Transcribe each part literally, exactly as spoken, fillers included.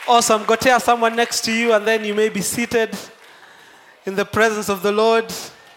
Awesome. Go tell someone next to you, and then you may be seated in the presence of the Lord.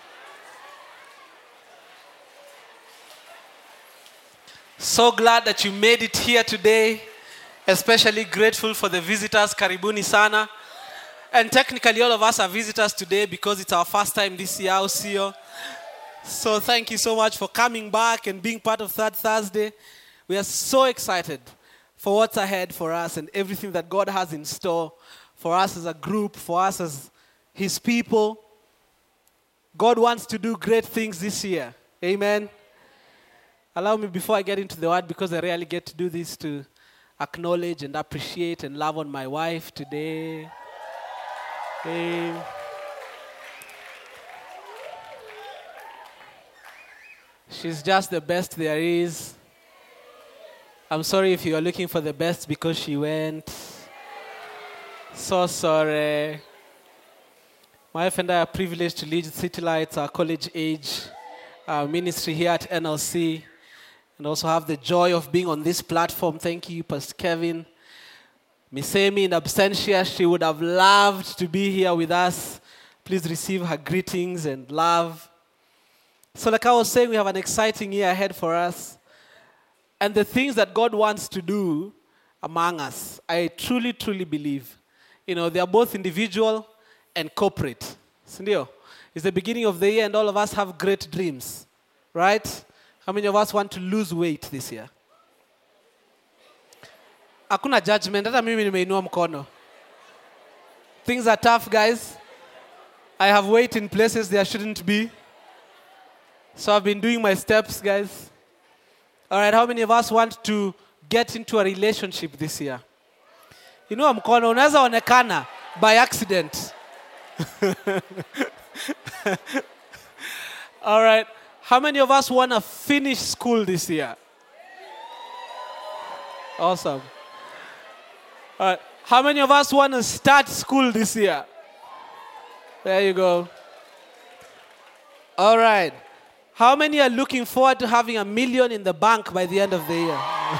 So glad that you made it here today. Especially grateful for the visitors. Karibuni sana. And technically all of us are visitors today because it's our first time this year, Osio. So thank you so much for coming back and being part of Third Thursday. We are so excited for what's ahead for us and everything that God has in store for us as a group, for us as His people. God wants to do great things this year. Amen. Allow me, before I get into the word, because I rarely get to do this, to acknowledge and appreciate and love on my wife today. Hey. She's just the best there is. I'm sorry if you are looking for the best because she went. So sorry. My wife and I are privileged to lead City Lights, our college age uh, ministry here at N L C, and also have the joy of being on this platform. Thank you, Pastor Kevin. Miss Amy in absentia, she would have loved to be here with us. Please receive her greetings and love. So like I was saying, we have an exciting year ahead for us. And the things that God wants to do among us, I truly, truly believe, you know, they are both individual and corporate. Sindio? It's the beginning of the year and all of us have great dreams, right? How many of us want to lose weight this year? Hakuna judgment, hata mimi nimeinua mkono. Things are tough, guys. I have weight in places there shouldn't be. So I've been doing my steps, guys. All right, how many of us want to get into a relationship this year? You know, mkono unaweza onekana by accident. All right, how many of us want to finish school this year? Awesome. All right, how many of us want to start school this year? There you go. All right. How many are looking forward to having a million in the bank by the end of the year?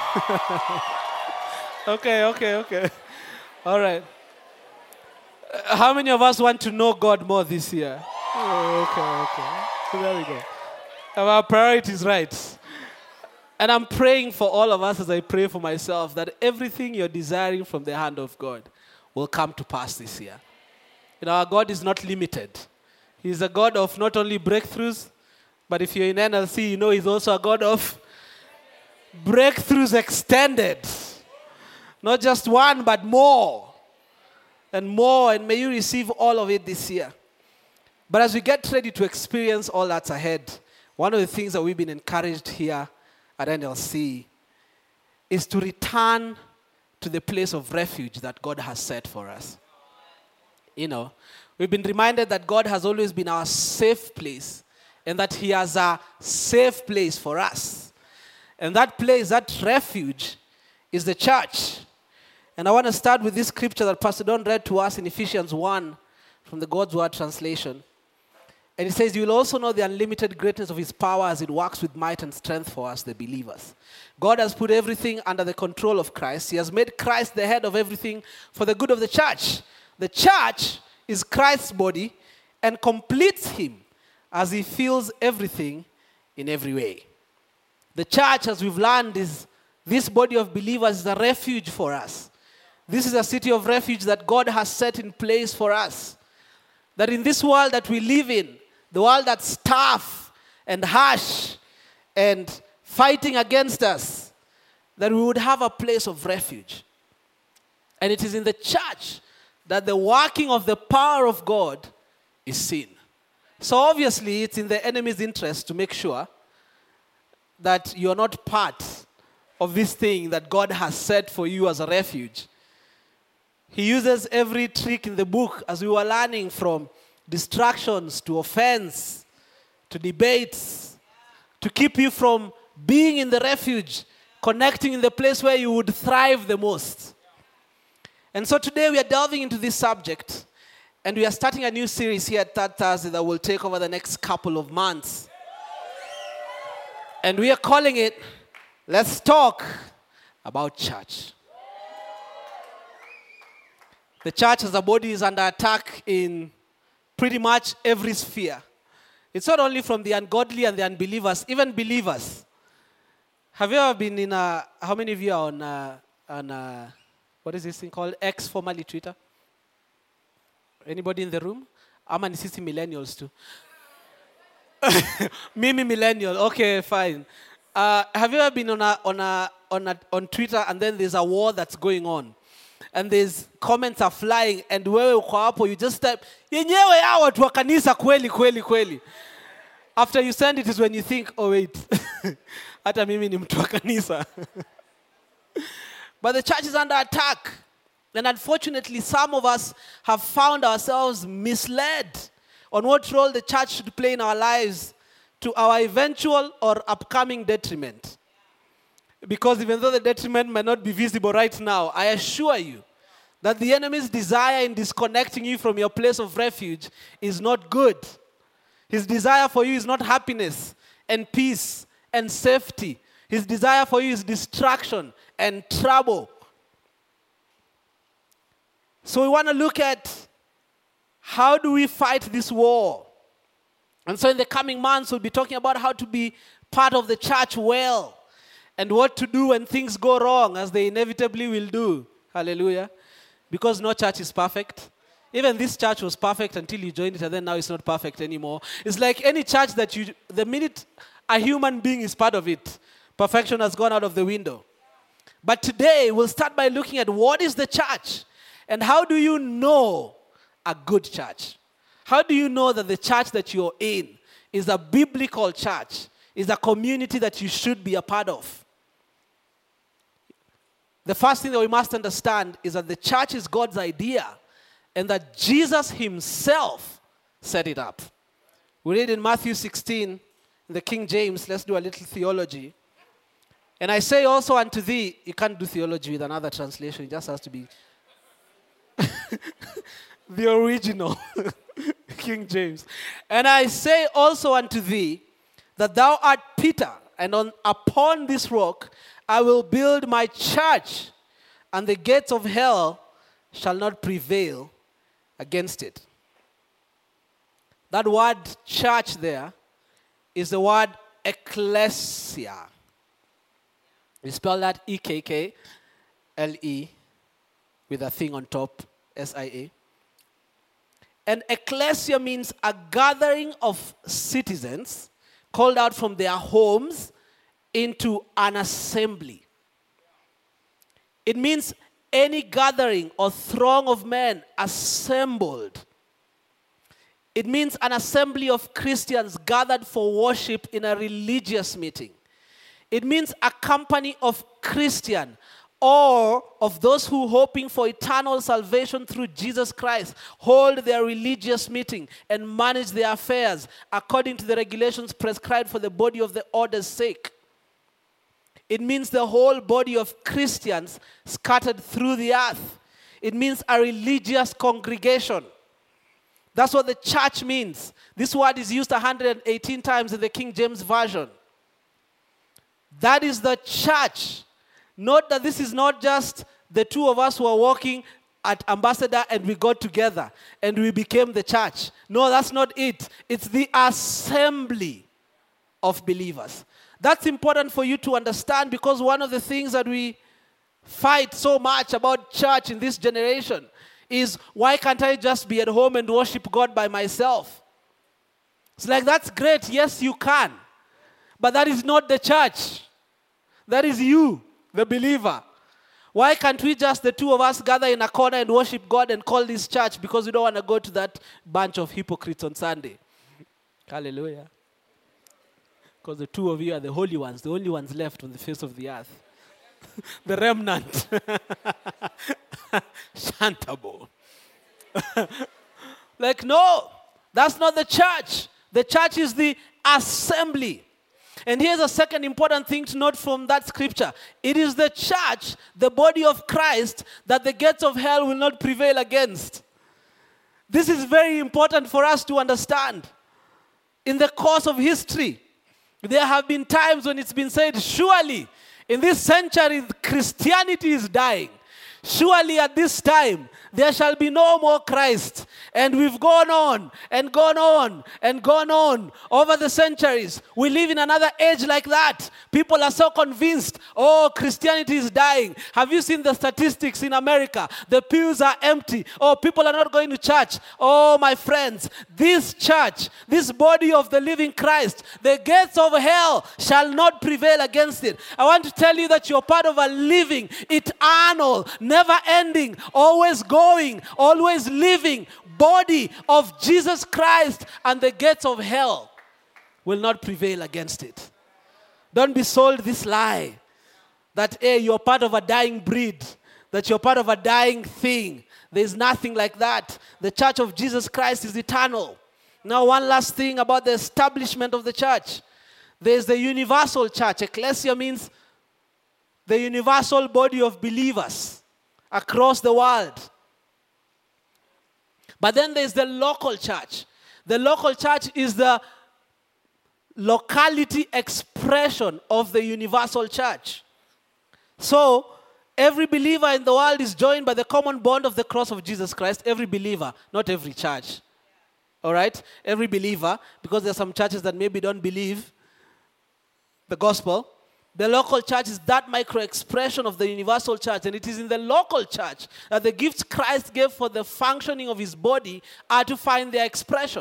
okay, okay, okay. All right. Uh, how many of us want to know God more this year? Oh, okay, okay. So there we go. Our priorities right. And I'm praying for all of us as I pray for myself that everything you're desiring from the hand of God will come to pass this year. You know, our God is not limited. He's a God of not only breakthroughs, but if you're in N L C, you know He's also a God of breakthroughs extended. Not just one, but more. And more, and may you receive all of it this year. But as we get ready to experience all that's ahead, one of the things that we've been encouraged here at N L C is to return to the place of refuge that God has set for us. You know, we've been reminded that God has always been our safe place, and that He has a safe place for us. And that place, that refuge, is the church. And I want to start with this scripture that Pastor Don read to us in Ephesians one from the God's Word translation. And it says, you will also know the unlimited greatness of His power as it works with might and strength for us, the believers. God has put everything under the control of Christ. He has made Christ the head of everything for the good of the church. The church is Christ's body and completes Him as He fills everything in every way. The church, as we've learned, is this body of believers is a refuge for us. This is a city of refuge that God has set in place for us. That in this world that we live in, the world that's tough and harsh and fighting against us, that we would have a place of refuge. And it is in the church that the working of the power of God is seen. So obviously, it's in the enemy's interest to make sure that you're not part of this thing that God has set for you as a refuge. He uses every trick in the book, as we were learning, from distractions to offense to debates, to keep you from being in the refuge, connecting in the place where you would thrive the most. And so today we are delving into this subject. And we are starting a new series here at Third Thursday that will take over the next couple of months. And we are calling it, Let's Talk About Church. The church as a body is under attack in pretty much every sphere. It's not only from the ungodly and the unbelievers, even believers. Have you ever been in a, how many of you are on, a, on a, what is this thing called? X, formerly Twitter? Anybody in the room? I'm an sixty millennials too. Mimi millennial, okay, fine. Uh, have you ever been on a, on a, on a, on Twitter and then there's a war that's going on? And there's comments are flying and wewe uko hapo, you just type, yenyewe hao watu wa kanisa kweli kweli kweli. After you send it is when you think, oh wait, hata mimi ni mtu wa kanisa. But the church is under attack. And unfortunately, some of us have found ourselves misled on what role the church should play in our lives to our eventual or upcoming detriment. Because even though the detriment may not be visible right now, I assure you that the enemy's desire in disconnecting you from your place of refuge is not good. His desire for you is not happiness and peace and safety. His desire for you is distraction and trouble. So we want to look at how do we fight this war. And so in the coming months, we'll be talking about how to be part of the church well and what to do when things go wrong, as they inevitably will do. Hallelujah. Because no church is perfect. Even this church was perfect until you joined it, and then now it's not perfect anymore. It's like any church that you, the minute a human being is part of it, perfection has gone out of the window. But today, we'll start by looking at what is the church and how do you know a good church? How do you know that the church that you're in is a biblical church, is a community that you should be a part of? The first thing that we must understand is that the church is God's idea and that Jesus himself set it up. We read in Matthew sixteen, in the King James. Let's do a little theology. And I say also unto thee, you can't do theology with another translation. It just has to be the original King James. And I say also unto thee that thou art Peter, and on upon this rock I will build my church, and the gates of hell shall not prevail against it. That word church there is the word ecclesia. We spell that E K K L E with a thing on top, S I A. And ecclesia means a gathering of citizens called out from their homes into an assembly. It means any gathering or throng of men assembled. It means an assembly of Christians gathered for worship in a religious meeting. It means a company of Christians or of those who, hoping for eternal salvation through Jesus Christ, hold their religious meeting and manage their affairs according to the regulations prescribed for the body of the order's sake. It means the whole body of Christians scattered through the earth. It means a religious congregation. That's what the church means. This word is used one hundred eighteen times in the King James Version. That is the church. Note that this is not just the two of us who are walking at Ambassador and we got together and we became the church. No, that's not it. It's the assembly of believers. That's important for you to understand, because one of the things that we fight so much about church in this generation is, why can't I just be at home and worship God by myself? It's like, that's great. Yes, you can. But that is not the church. That is you, the believer. Why can't we just, the two of us, gather in a corner and worship God and call this church because we don't want to go to that bunch of hypocrites on Sunday? Hallelujah. Because the two of you are the holy ones, the only ones left on the face of the earth. The remnant. Shantabo. Like, no, that's not the church. The church is the assembly. And here's a second important thing to note from that scripture. It is the church, the body of Christ, that the gates of hell will not prevail against. This is very important for us to understand. In the course of history, there have been times when it's been said, surely in this century, Christianity is dying. Surely at this time, there shall be no more Christ. And we've gone on and gone on and gone on over the centuries. We live in another age like that. People are so convinced, oh, Christianity is dying. Have you seen the statistics in America? The pews are empty. Oh, people are not going to church. Oh, my friends, this church, this body of the living Christ, the gates of hell shall not prevail against it. I want to tell you that you're part of a living, eternal, never-ending, always going, always living body of Jesus Christ, and the gates of hell will not prevail against it. Don't be sold this lie that, hey, you're part of a dying breed, that you're part of a dying thing. There's nothing like that. The church of Jesus Christ is eternal. Now, one last thing about the establishment of the church. There's the universal church. Ecclesia means the universal body of believers across the world. But then there's the local church. The local church is the locality expression of the universal church. So, every believer in the world is joined by the common bond of the cross of Jesus Christ. Every believer, not every church. All right? Every believer, because there are some churches that maybe don't believe the gospel. The local church is that micro-expression of the universal church, and it is in the local church that the gifts Christ gave for the functioning of his body are to find their expression.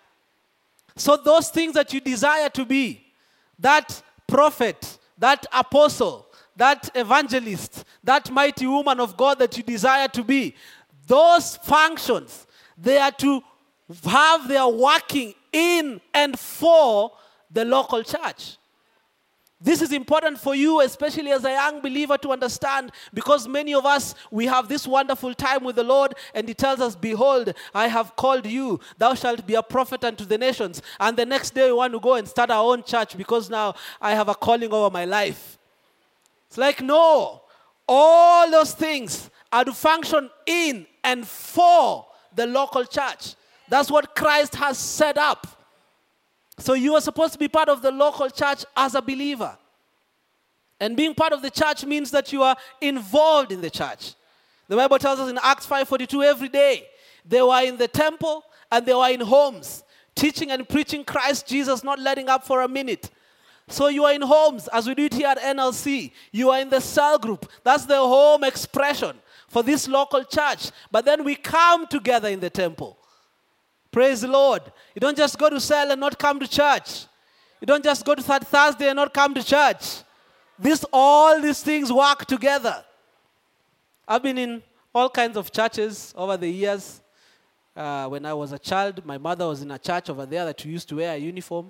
So those things that you desire to be, that prophet, that apostle, that evangelist, that mighty woman of God that you desire to be, those functions, they are to have their working in and for the local church. This is important for you, especially as a young believer, to understand, because many of us, we have this wonderful time with the Lord, and he tells us, behold, I have called you, thou shalt be a prophet unto the nations. And the next day we want to go and start our own church because now I have a calling over my life. It's like, no, all those things are to function in and for the local church. That's what Christ has set up. So you are supposed to be part of the local church as a believer. And being part of the church means that you are involved in the church. The Bible tells us in Acts five forty-two, every day they were in the temple and they were in homes, teaching and preaching Christ Jesus, not letting up for a minute. So you are in homes, as we do it here at N L C. You are in the cell group. That's the home expression for this local church. But then we come together in the temple. Praise the Lord. You don't just go to cell and not come to church. You don't just go to Third Thursday and not come to church. This, all these things work together. I've been in all kinds of churches over the years. Uh, when I was a child, my mother was in a church over there that we used to wear a uniform.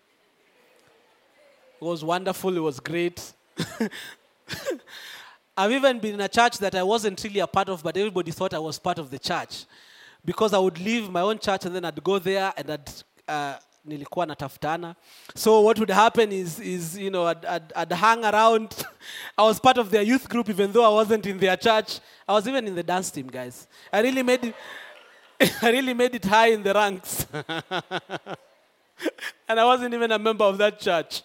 It was wonderful. It was great. I've even been in a church that I wasn't really a part of, but everybody thought I was part of the church. Because I would leave my own church and then I'd go there and I'd uh, nilikuwa natafutana. So what would happen is, is you know, I'd, I'd, I'd hang around. I was part of their youth group even though I wasn't in their church. I was even in the dance team, guys. I really made it, I really made it high in the ranks. And I wasn't even a member of that church.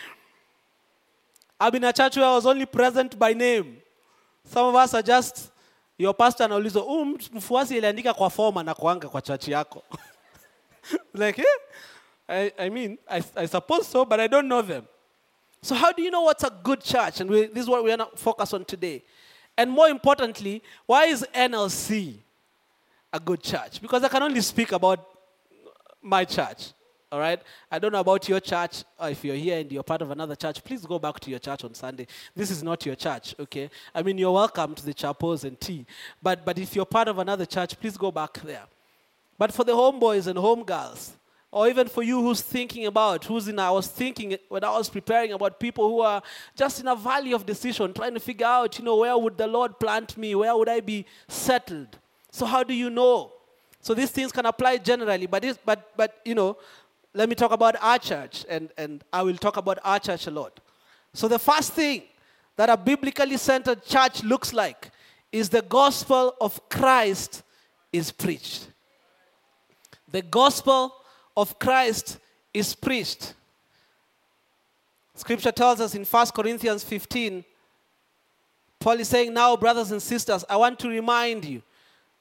I've been in a church where I was only present by name. Some of us are just... Your pastor anauliza, "Oh, mfuasi iliandika kwa forma na kuanga kwa church yako." Like, eh? I, I mean, I, I suppose so, but I don't know them. So how do you know what's a good church? And we, this is what we're going to focus on today. And more importantly, why is N L C a good church? Because I can only speak about my church. All right? I don't know about your church, or if you're here and you're part of another church, please go back to your church on Sunday. This is not your church, okay? I mean, you're welcome to the chapels and tea. But, but if you're part of another church, please go back there. But for the homeboys and homegirls, or even for you who's thinking about, who's in, I was thinking when I was preparing about people who are just in a valley of decision, trying to figure out, you know, where would the Lord plant me? Where would I be settled? So how do you know? So these things can apply generally, but, it's, but, but you know, let me talk about our church, and, and I will talk about our church a lot. So the first thing that a biblically centered church looks like is the gospel of Christ is preached. The gospel of Christ is preached. Scripture tells us in First Corinthians fifteen, Paul is saying, now, brothers and sisters, I want to remind you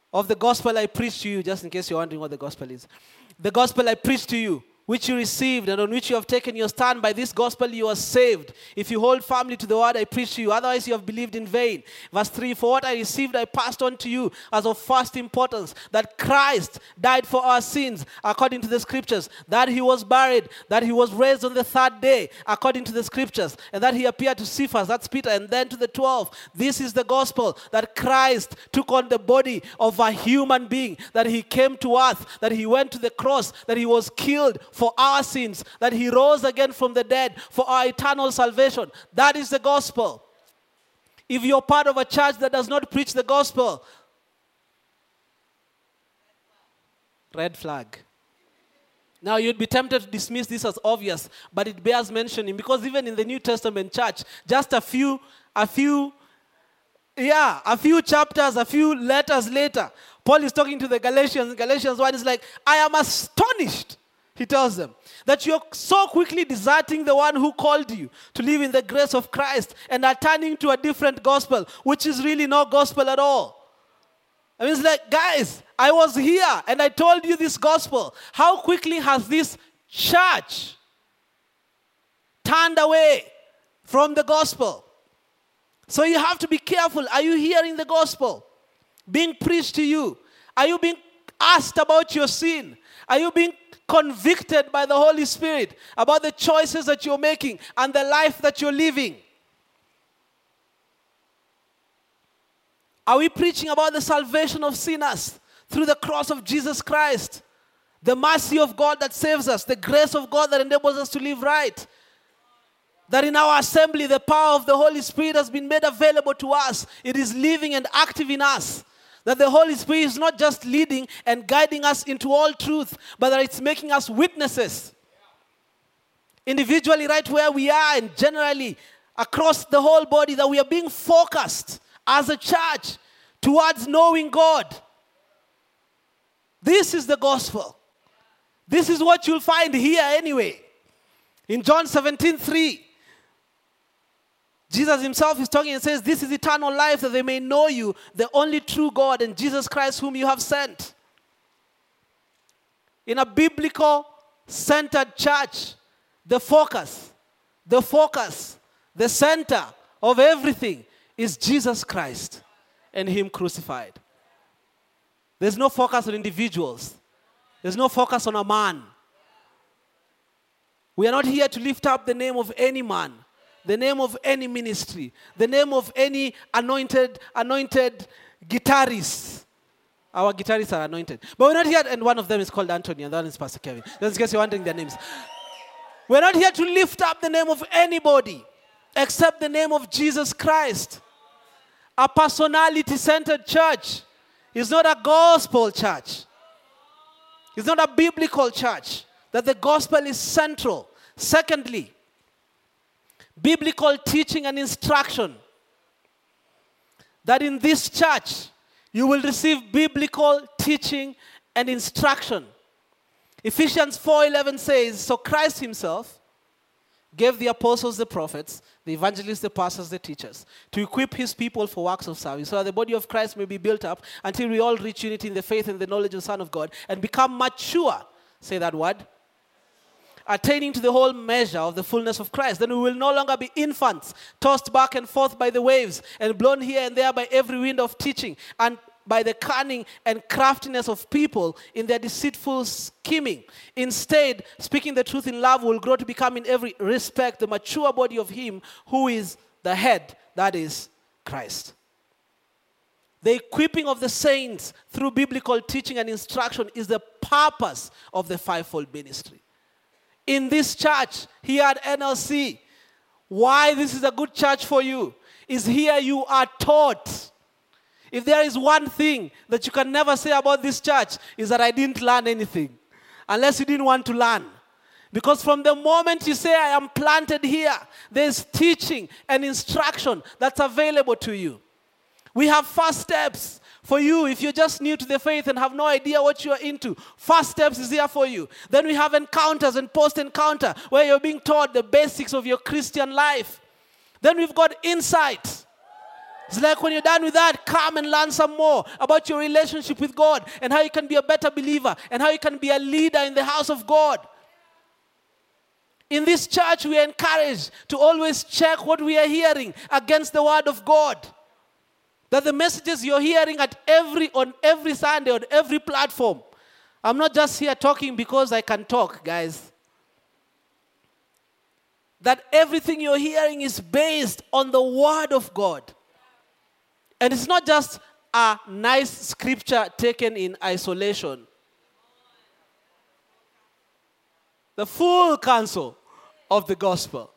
of the gospel I preached to you, just in case you're wondering what the gospel is. The gospel I preached to you, which you received and on which you have taken your stand, by this gospel you are saved, if you hold firmly to the word I preached to you. Otherwise you have believed in vain. Verse three, for what I received I passed on to you as of first importance, that Christ died for our sins according to the scriptures, that he was buried, that he was raised on the third day according to the scriptures, and that he appeared to Cephas, that's Peter, and then to the twelve. This is the gospel, that Christ took on the body of a human being, that he came to earth, that he went to the cross, that he was killed for our sins, that he rose again from the dead for our eternal salvation. That is the gospel. If you're part of a church that does not preach the gospel, red flag. Now you'd be tempted to dismiss this as obvious, but it bears mentioning, because even in the New Testament church, just a few, a few, yeah, a few chapters, a few letters later, Paul is talking to the Galatians. Galatians one is like, I am astonished, he tells them, that you're so quickly deserting the one who called you to live in the grace of Christ and are turning to a different gospel, which is really no gospel at all. I mean, it's like, guys, I was here and I told you this gospel. How quickly has this church turned away from the gospel? So you have to be careful. Are you hearing the gospel being preached to you? Are you being asked about your sin? Are you being convicted by the Holy Spirit about the choices that you're making and the life that you're living? Are we preaching about the salvation of sinners through the cross of Jesus Christ? The mercy of God that saves us, the grace of God that enables us to live right. That in our assembly, the power of the Holy Spirit has been made available to us. It is living and active in us. That the Holy Spirit is not just leading and guiding us into all truth, but that it's making us witnesses. Individually, right where we are, and generally across the whole body, that we are being focused as a church towards knowing God. This is the gospel. This is what you'll find here anyway. In John seventeen three, Jesus himself is talking and says, this is eternal life, that they may know you, the only true God, and Jesus Christ whom you have sent. In a biblical-centered church, the focus, the focus, the center of everything is Jesus Christ and him crucified. There's no focus on individuals. There's no focus on a man. We are not here to lift up the name of any man, the name of any ministry, the name of any anointed, anointed guitarist. Our guitarists are anointed. But we're not here, and one of them is called Anthony, and the other is Pastor Kevin. Just in case you're wondering their names. We're not here to lift up the name of anybody except the name of Jesus Christ. A personality-centered church is not a gospel church. It's not a biblical church. That the gospel is central. Secondly, biblical teaching and instruction. That in this church, you will receive biblical teaching and instruction. Ephesians four eleven says, so Christ himself gave the apostles, the prophets, the evangelists, the pastors, the teachers, to equip his people for works of service, so that the body of Christ may be built up until we all reach unity in the faith and the knowledge of the Son of God and become mature. Say that word. Attaining to the whole measure of the fullness of Christ. Then we will no longer be infants, tossed back and forth by the waves and blown here and there by every wind of teaching and by the cunning and craftiness of people in their deceitful scheming. Instead, speaking the truth in love, will grow to become in every respect the mature body of him who is the head, that is Christ. The equipping of the saints through biblical teaching and instruction is the purpose of the fivefold ministry. In this church, here at N L C, why this is a good church for you is here you are taught. If there is one thing that you can never say about this church, is that I didn't learn anything. Unless you didn't want to learn. Because from the moment you say, I am planted here, there's teaching and instruction that's available to you. We have first steps for you if you're just new to the faith and have no idea what you're into. First steps is here for you. Then we have encounters and post-encounter where you're being taught the basics of your Christian life. Then we've got insight. It's like when you're done with that, come and learn some more about your relationship with God and how you can be a better believer and how you can be a leader in the house of God. In this church, we are encouraged to always check what we are hearing against the word of God. That the messages you're hearing at every on every Sunday, on every platform. I'm not just here talking because I can talk, guys. That everything you're hearing is based on the word of God. And it's not just a nice scripture taken in isolation. The full counsel of the gospel.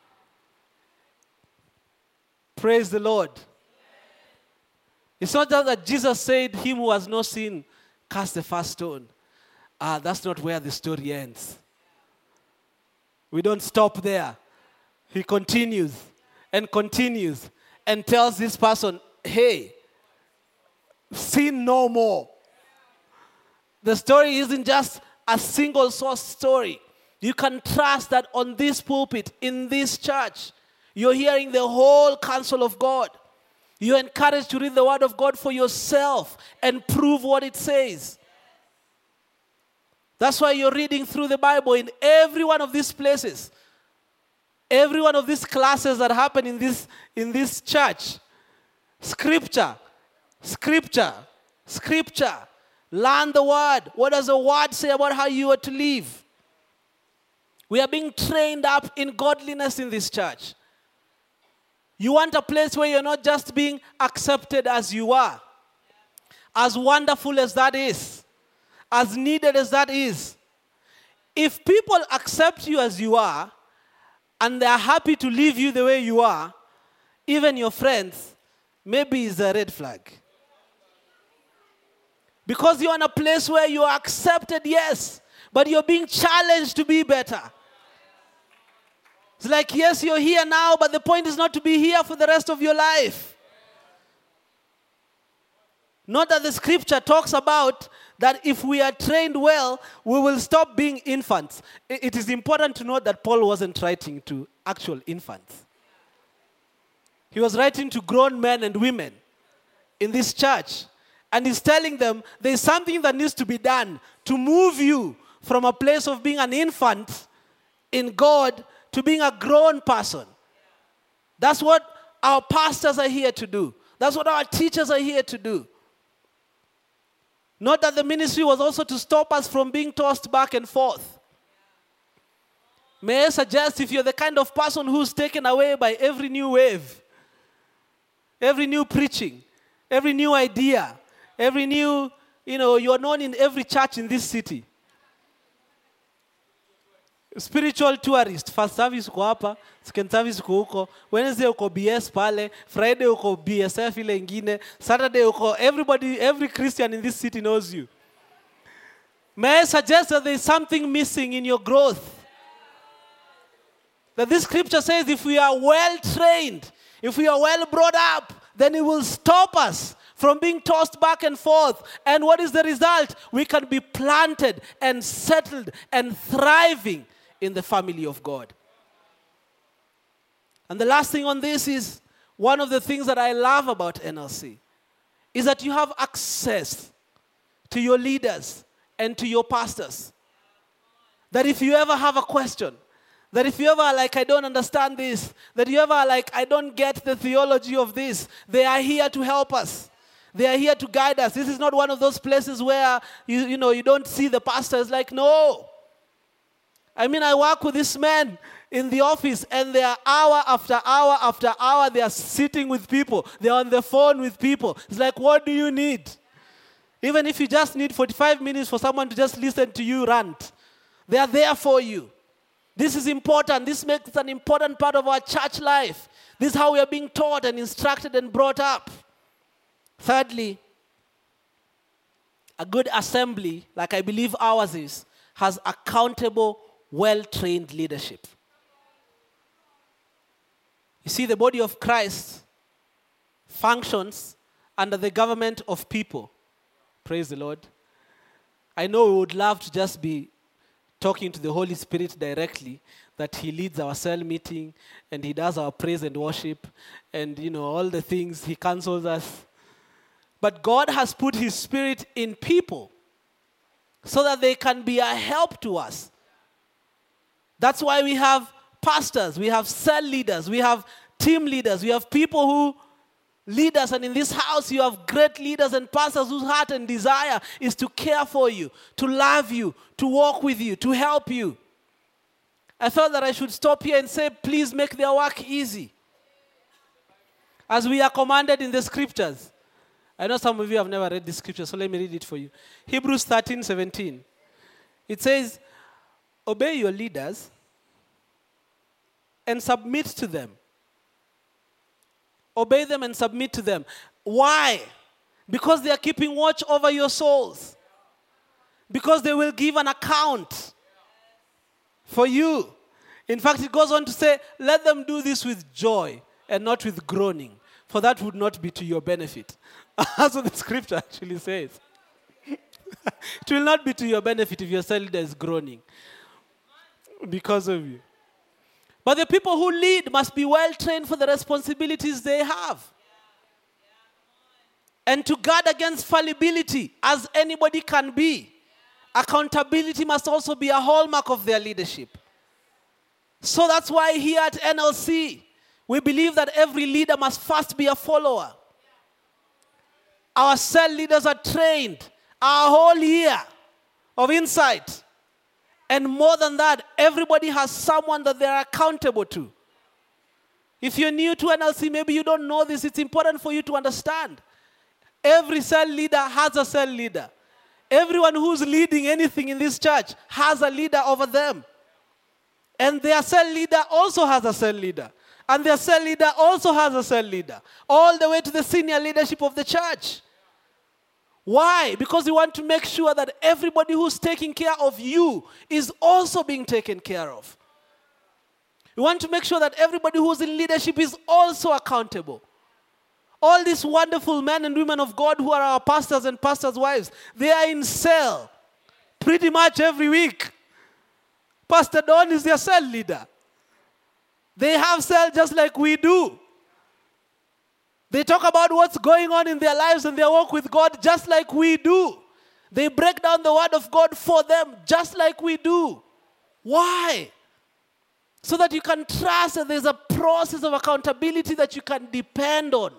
Praise the Lord. It's not just that Jesus said, him who has no sin, cast the first stone. Ah, that's not where the story ends. We don't stop there. He continues and continues and tells this person, hey, sin no more. The story isn't just a single source story. You can trust that on this pulpit, in this church, you're hearing the whole counsel of God. You're encouraged to read the word of God for yourself and prove what it says. That's why you're reading through the Bible in every one of these places. Every one of these classes that happen in this, in this church. Scripture, scripture, scripture. Learn the word. What does the word say about how you are to live? We are being trained up in godliness in this church. You want a place where you're not just being accepted as you are. As wonderful as that is. As needed as that is. If people accept you as you are, and they're happy to leave you the way you are, even your friends, maybe it's a red flag. Because you're in a place where you are accepted, yes, but you're being challenged to be better. It's like, yes, you're here now, but the point is not to be here for the rest of your life. Not that the scripture talks about that if we are trained well, we will stop being infants. It is important to note that Paul wasn't writing to actual infants. He was writing to grown men and women in this church. And he's telling them there's something that needs to be done to move you from a place of being an infant in God to being a grown person. That's what our pastors are here to do. That's what our teachers are here to do. Not that the ministry was also to stop us from being tossed back and forth. May I suggest, if you're the kind of person who's taken away by every new wave, every new preaching, every new idea, every new, you know, you're known in every church in this city. Spiritual tourist. First service uko hapa, second service uko huko, Wednesday uko B S pale, Friday uko B S F ile ingine, Saturday uko, everybody, every Christian in this city knows you. May I suggest that there is something missing in your growth? That this scripture says if we are well trained, if we are well brought up, then it will stop us from being tossed back and forth. And what is the result? We can be planted and settled and thriving in the family of God. And the last thing on this is, one of the things that I love about N L C is that you have access to your leaders and to your pastors. That if you ever have a question, that if you ever are like, I don't understand this, that you ever are like, I don't get the theology of this, they are here to help us. They are here to guide us. This is not one of those places where, you, you know, you don't see the pastor. It's like, no. I mean, I work with this man in the office, and they are hour after hour after hour, they are sitting with people. They are on the phone with people. It's like, what do you need? Even if you just need forty-five minutes for someone to just listen to you rant, they are there for you. This is important. This makes it an important part of our church life. This is how we are being taught and instructed and brought up. Thirdly, a good assembly, like I believe ours is, has accountable, well-trained leadership. You see, the body of Christ functions under the government of people. Praise the Lord. I know we would love to just be talking to the Holy Spirit directly, that he leads our cell meeting and he does our praise and worship and, you know, all the things. He counsels us. But God has put his Spirit in people so that they can be a help to us. That's why we have pastors, we have cell leaders, we have team leaders, we have people who lead us. And in this house, you have great leaders and pastors whose heart and desire is to care for you, to love you, to walk with you, to help you. I thought that I should stop here and say, please make their work easy. As we are commanded in the scriptures. I know some of you have never read this scripture, so let me read it for you. Hebrews thirteen seventeen. It says, obey your leaders and submit to them. Obey them and submit to them. Why? Because they are keeping watch over your souls. Because they will give an account for you. In fact, it goes on to say, let them do this with joy and not with groaning, for that would not be to your benefit. That's what the scripture actually says. It will not be to your benefit if your cell leader is groaning because of you. But the people who lead must be well trained for the responsibilities they have. And to guard against fallibility, as anybody can be, accountability must also be a hallmark of their leadership. So that's why here at N L C, we believe that every leader must first be a follower. Our cell leaders are trained our whole year of insight. And more than that, everybody has someone that they're accountable to. If you're new to N L C, maybe you don't know this. It's important for you to understand. Every cell leader has a cell leader. Everyone who's leading anything in this church has a leader over them. And their cell leader also has a cell leader. And their cell leader also has a cell leader. All the way to the senior leadership of the church. Why? Because we want to make sure that everybody who's taking care of you is also being taken care of. We want to make sure that everybody who's in leadership is also accountable. All these wonderful men and women of God who are our pastors and pastors' wives, they are in cell pretty much every week. Pastor Don is their cell leader. They have cell just like we do. They talk about what's going on in their lives and their walk with God just like we do. They break down the word of God for them just like we do. Why? So that you can trust that there's a process of accountability that you can depend on.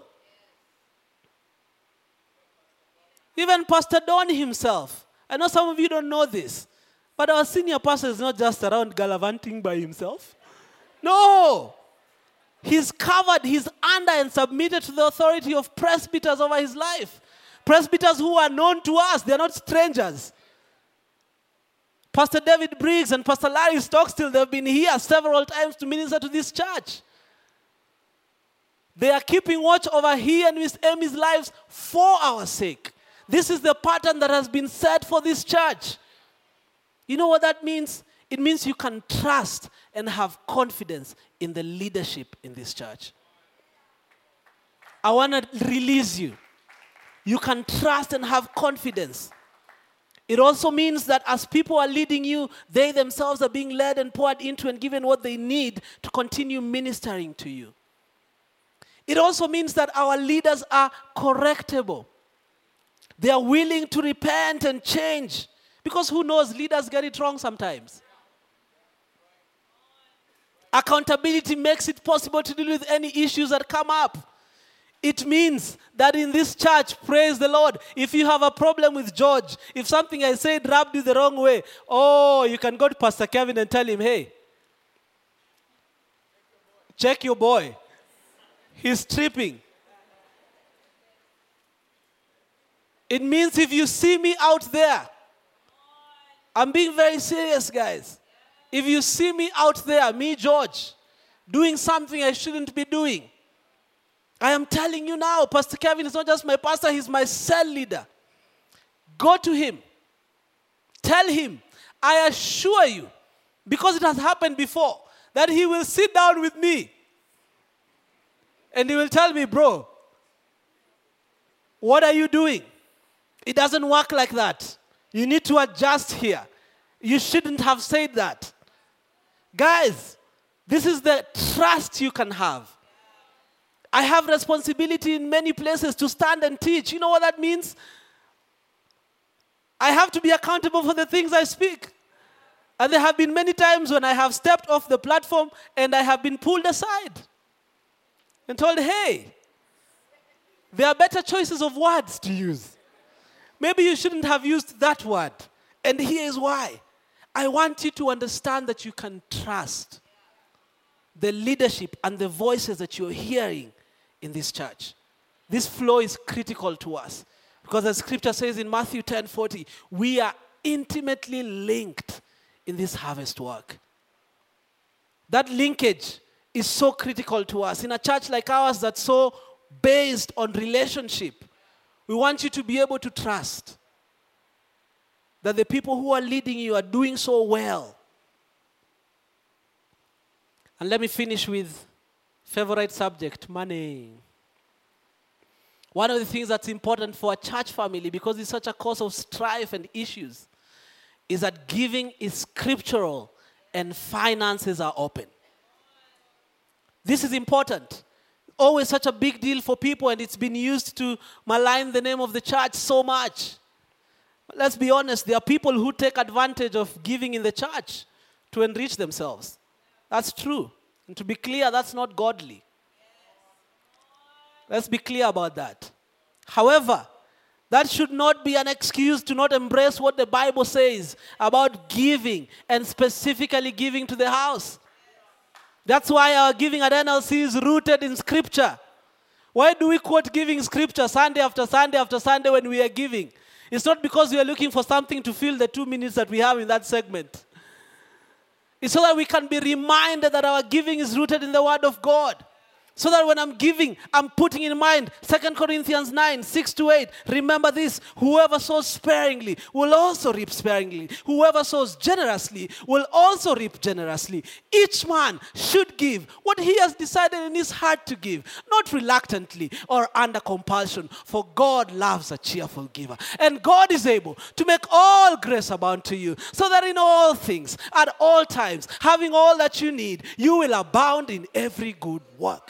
Even Pastor Don himself. I know some of you don't know this, but our senior pastor is not just around gallivanting by himself. No. He's covered, he's under and submitted to the authority of presbyters over his life. Presbyters who are known to us, they're not strangers. Pastor David Briggs and Pastor Larry Stockstill, they've been here several times to minister to this church. They are keeping watch over he and Miss Amy's lives for our sake. This is the pattern that has been set for this church. You know what that means? It means you can trust and have confidence in the leadership in this church. I want to release you. You can trust and have confidence. It also means that as people are leading you, they themselves are being led and poured into and given what they need to continue ministering to you. It also means that our leaders are correctable. They are willing to repent and change. Because who knows, leaders get it wrong sometimes. Accountability makes it possible to deal with any issues that come up. It means that in this church, praise the Lord, if you have a problem with George, if something I said rubbed you the wrong way, oh, you can go to Pastor Kevin and tell him, hey, check your boy. He's tripping. It means if you see me out there, I'm being very serious, guys. If you see me out there, me, George, doing something I shouldn't be doing, I am telling you now, Pastor Kevin is not just my pastor, he's my cell leader. Go to him. Tell him, I assure you, because it has happened before, that he will sit down with me and he will tell me, bro, what are you doing? It doesn't work like that. You need to adjust here. You shouldn't have said that. Guys, this is the trust you can have. I have responsibility in many places to stand and teach. You know what that means? I have to be accountable for the things I speak. And there have been many times when I have stepped off the platform and I have been pulled aside and told, hey, there are better choices of words to use. Maybe you shouldn't have used that word. And here is why. I want you to understand that you can trust the leadership and the voices that you're hearing in this church. This flow is critical to us. Because as scripture says in Matthew ten forty, we are intimately linked in this harvest work. That linkage is so critical to us. In a church like ours that's so based on relationship, we want you to be able to trust that the people who are leading you are doing so well. And let me finish with favorite subject, money. One of the things that's important for a church family, because it's such a cause of strife and issues, is that giving is scriptural and finances are open. This is important. Always such a big deal for people, and it's been used to malign the name of the church so much. But let's be honest, there are people who take advantage of giving in the church to enrich themselves. That's true. And to be clear, that's not godly. Let's be clear about that. However, that should not be an excuse to not embrace what the Bible says about giving, and specifically giving to the house. That's why our giving at N L C is rooted in Scripture. Why do we quote giving Scripture Sunday after Sunday after Sunday when we are giving? It's not because we are looking for something to fill the two minutes that we have in that segment. It's so that we can be reminded that our giving is rooted in the Word of God. So that when I'm giving, I'm putting in mind Second Corinthians nine, six to eight. Remember this, whoever sows sparingly will also reap sparingly. Whoever sows generously will also reap generously. Each man should give what he has decided in his heart to give, not reluctantly or under compulsion, for God loves a cheerful giver. And God is able to make all grace abound to you, so that in all things, at all times, having all that you need, you will abound in every good work.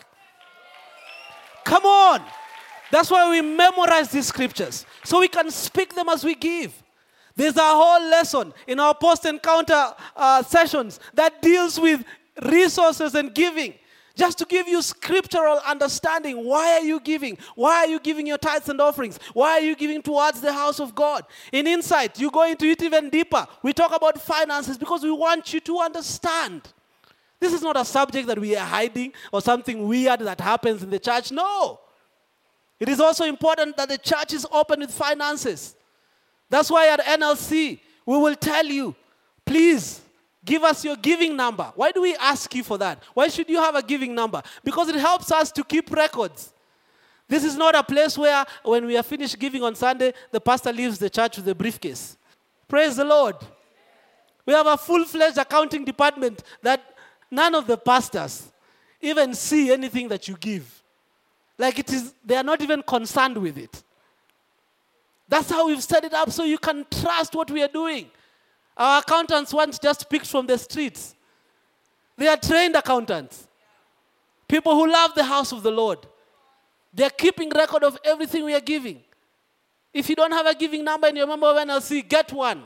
Come on. That's why we memorize these scriptures, so we can speak them as we give. There's a whole lesson in our post-encounter uh, sessions that deals with resources and giving. Just to give you scriptural understanding. Why are you giving? Why are you giving your tithes and offerings? Why are you giving towards the house of God? In Insight, you go into it even deeper. We talk about finances because we want you to understand. This is not a subject that we are hiding or something weird that happens in the church. No. It is also important that the church is open with finances. That's why at N L C, we will tell you, please give us your giving number. Why do we ask you for that? Why should you have a giving number? Because it helps us to keep records. This is not a place where when we are finished giving on Sunday, the pastor leaves the church with a briefcase. Praise the Lord. We have a full-fledged accounting department that none of the pastors even see anything that you give. Like it is, they are not even concerned with it. That's how we've set it up, so you can trust what we are doing. Our accountants weren't just picked from the streets. They are trained accountants. People who love the house of the Lord. They are keeping record of everything we are giving. If you don't have a giving number and you're a member of N L C, get one.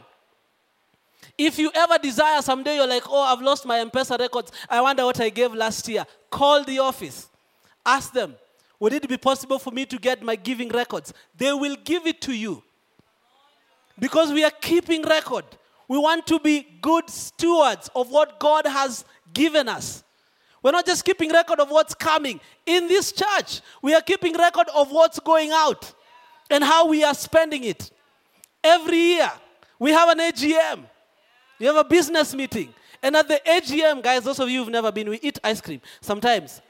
If you ever desire someday, you're like, oh, I've lost my M-Pesa records. I wonder what I gave last year. Call the office. Ask them, would it be possible for me to get my giving records? They will give it to you. Because we are keeping record. We want to be good stewards of what God has given us. We're not just keeping record of what's coming. In this church, we are keeping record of what's going out and how we are spending it. Every year, we have an A G M. You have a business meeting. And at the A G M, guys, those of you who've never been, we eat ice cream sometimes.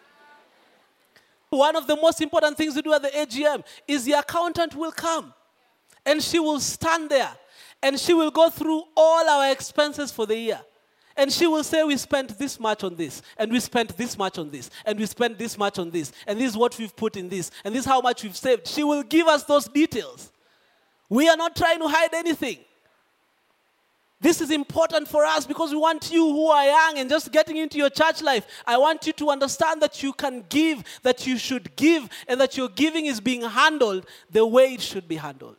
One of the most important things we do at the A G M is the accountant will come. And she will stand there. And she will go through all our expenses for the year. And she will say, we spent this much on this. And we spent this much on this. And we spent this much on this. And this is what we've put in this. And this is how much we've saved. She will give us those details. We are not trying to hide anything. This is important for us because we want you who are young and just getting into your church life. I want you to understand that you can give, that you should give, and that your giving is being handled the way it should be handled.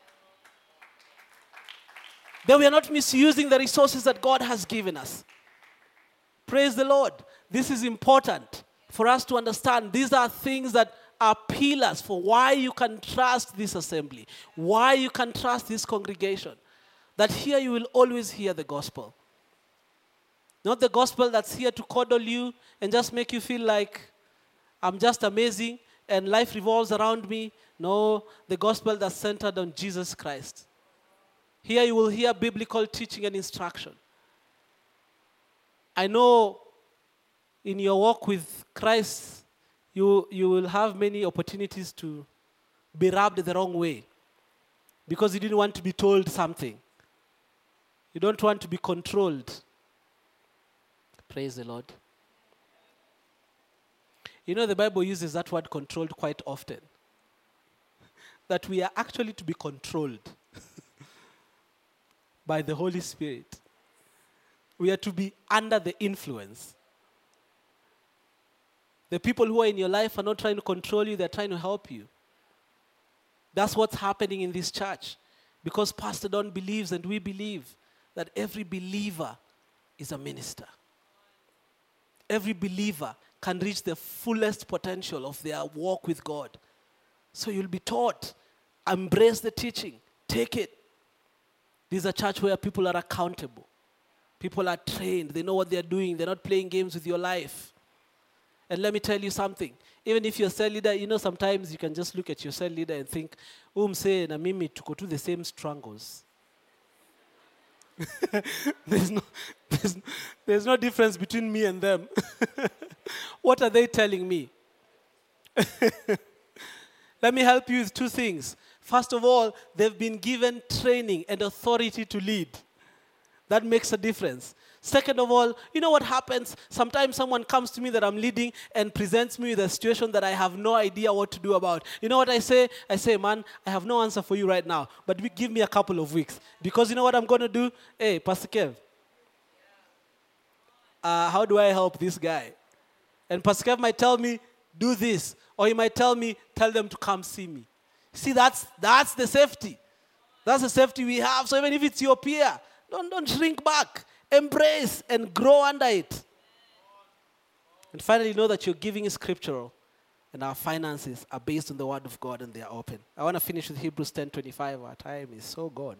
That we are not misusing the resources that God has given us. Praise the Lord. This is important for us to understand. These are things that are pillars for why you can trust this assembly, why you can trust this congregation. That here you will always hear the gospel. Not the gospel that's here to coddle you and just make you feel like I'm just amazing and life revolves around me. No, the gospel that's centered on Jesus Christ. Here you will hear biblical teaching and instruction. I know in your walk with Christ, you, you will have many opportunities to be rubbed the wrong way because you didn't want to be told something. You don't want to be controlled. Praise the Lord. You know, the Bible uses that word controlled quite often. That we are actually to be controlled by the Holy Spirit. We are to be under the influence. The people who are in your life are not trying to control you, they're trying to help you. That's what's happening in this church. Because Pastor Don believes and we believe that every believer is a minister. Every believer can reach the fullest potential of their walk with God. So you'll be taught, embrace the teaching, take it. This is a church where people are accountable. People are trained, they know what they're doing, they're not playing games with your life. And let me tell you something, even if you're a cell leader, you know sometimes you can just look at your cell leader and think, umse na mimi tuko to the same struggles. there's, no, there's, there's no difference between me and them. What are they telling me? Let me help you with two things. First of all, they've been given training and authority to lead. That makes a difference. Second of all, you know what happens? Sometimes someone comes to me that I'm leading and presents me with a situation that I have no idea what to do about. You know what I say? I say, man, I have no answer for you right now, but give me a couple of weeks. Because you know what I'm going to do? Hey, Pastor Kev, uh, how do I help this guy? And Pastor Kev might tell me, do this. Or he might tell me, tell them to come see me. See, that's that's the safety. That's the safety we have. So even if it's your peer, don't, don't shrink back. Embrace and grow under it. And finally, know that your giving is scriptural and our finances are based on the word of God and they are open. I want to finish with Hebrews ten twenty-five. Our time is so gone.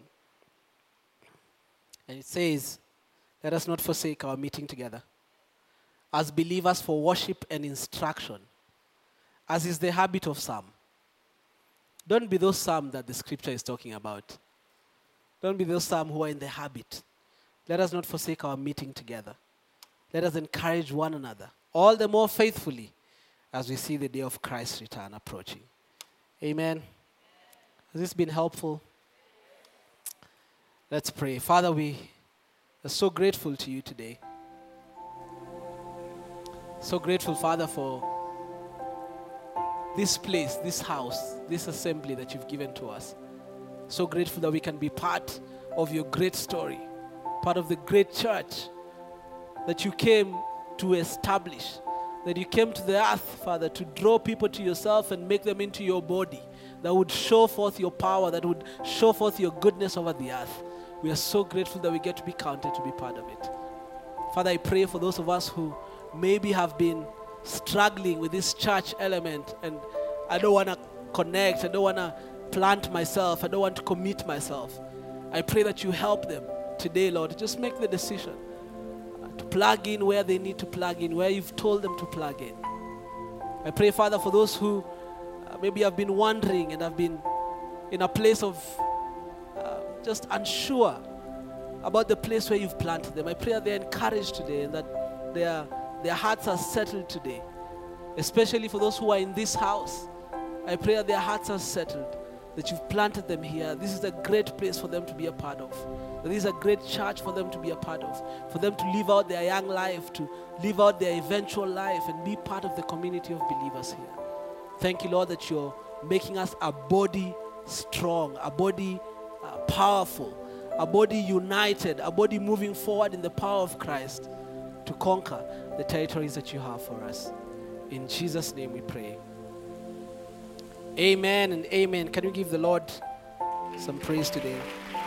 And it says, let us not forsake our meeting together as believers for worship and instruction, as is the habit of some. Don't be those some that the scripture is talking about. Don't be those some who are in the habit. Let us not forsake our meeting together. Let us encourage one another, all the more faithfully as we see the day of Christ's return approaching. Amen. Has this been helpful? Let's pray. Father, we are so grateful to you today. So grateful, Father, for this place, this house, this assembly that you've given to us. So grateful that we can be part of your great story, part of the great church that you came to establish, that you came to the earth, Father, to draw people to yourself and make them into your body, that would show forth your power, that would show forth your goodness over the earth. We are so grateful that we get to be counted to be part of it. Father, I pray for those of us who maybe have been struggling with this church element and I don't want to connect, I don't want to plant myself, I don't want to commit myself. I pray that you help them today, Lord. Just make the decision to plug in where they need to plug in, where you've told them to plug in. I pray, Father, for those who uh, maybe have been wandering and have been in a place of uh, just unsure about the place where you've planted them. I pray that they're encouraged today and that their, their hearts are settled today, especially for those who are in this house. I pray that their hearts are settled, that you've planted them here. This is a great place for them to be a part of. That this is a great church for them to be a part of, for them to live out their young life, to live out their eventual life and be part of the community of believers here. Thank you, Lord, that you're making us a body strong, a body uh, powerful, a body united, a body moving forward in the power of Christ to conquer the territories that you have for us. In Jesus' name we pray. Amen and amen. Can we give the Lord some praise today?